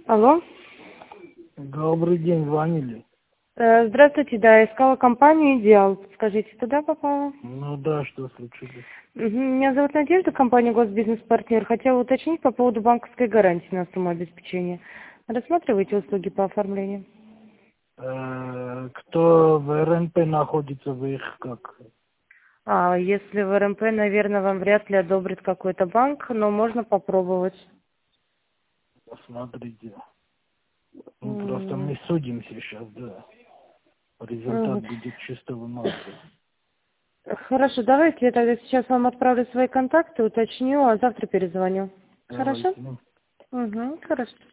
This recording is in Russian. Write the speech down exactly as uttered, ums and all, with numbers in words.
Алло. Добрый день, звонили. Э, Здравствуйте, да, искала компанию «Идеал». Скажите, туда попала? Ну да, что случилось? Мгм. Меня зовут Надежда, компания «Госбизнес-партнер». Хотела уточнить по поводу банковской гарантии на сумму обеспечения. Рассматриваете услуги по оформлению? Э, Кто в РНП находится, вы их как? А, если в РМП, наверное, вам вряд ли одобрит какой-то банк, но можно попробовать. Посмотрите. Ну просто М, мы судимся сейчас, да. Результат мгм. будет чистого марта. Хорошо, давайте я тогда сейчас вам отправлю свои контакты, уточню, а завтра перезвоню. Хорошо? Давайте, ну. Угу, хорошо.